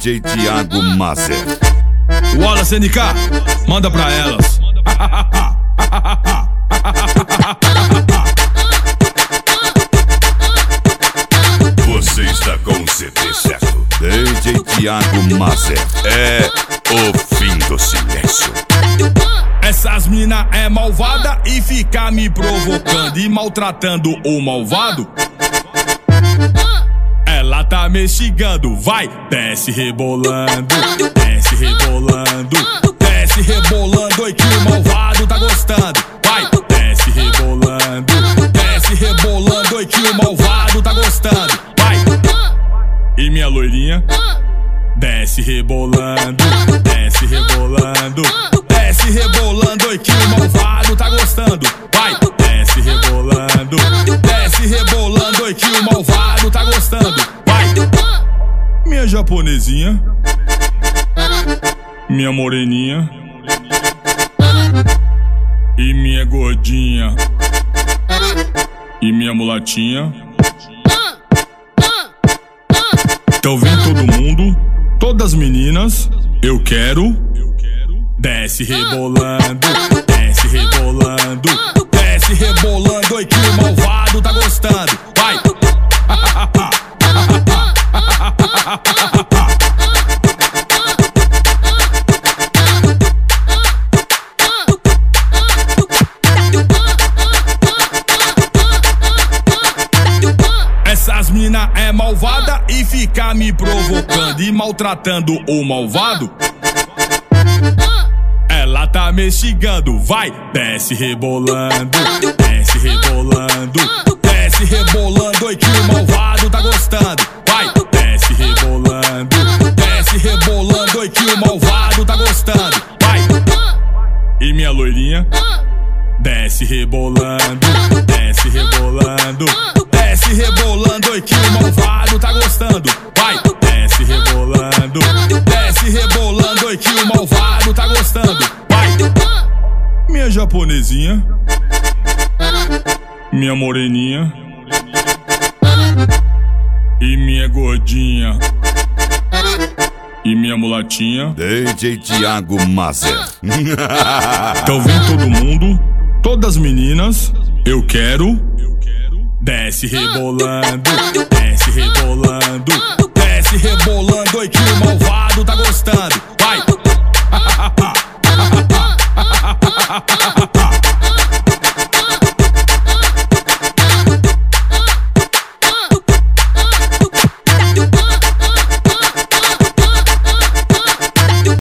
DJ Thiago Mazer. Wallace NK, manda pra elas. Você está com o CD certo. DJ Thiago Mazer é o fim do silêncio. Essas mina é malvada e fica me provocando e maltratando o malvado. Ela tá me xingando, vai, desce rebolando, desce rebolando, desce rebolando, oi que o malvado tá gostando. Vai, desce rebolando, oi que o malvado tá gostando. Vai, e minha loirinha, desce rebolando, desce rebolando, desce rebolando, oi que o malvado tá gostando. Vai, desce rebolando, oi que o malvado tá gostando. Vai, minha japonesinha, minha moreninha e minha gordinha e minha mulatinha. Então vem todo mundo, todas as meninas, eu quero. Desce rebolando, desce rebolando, desce rebolando, oi que o malvado tá gostando. Vai. Essas mina é malvada e fica me provocando e maltratando o malvado. Ela tá me xingando, vai, desce rebolando, desce rebolando, desce rebolando, oi que o malvado tá gostando. Vai, desce rebolando, oi que o malvado tá gostando. Vai, e minha loirinha, desce rebolando, desce rebolando, desce rebolando, oi que o malvado tá gostando. Vai, desce rebolando, oi que o malvado tá gostando. Vai, minha japonesinha, minha moreninha e minha gordinha e minha mulatinha. DJ Thiago Mazer. Então vem todo mundo, todas as meninas, eu quero. Desce rebolando, desce rebolando, desce rebolando, oi que o malvado tá gostando. Vai.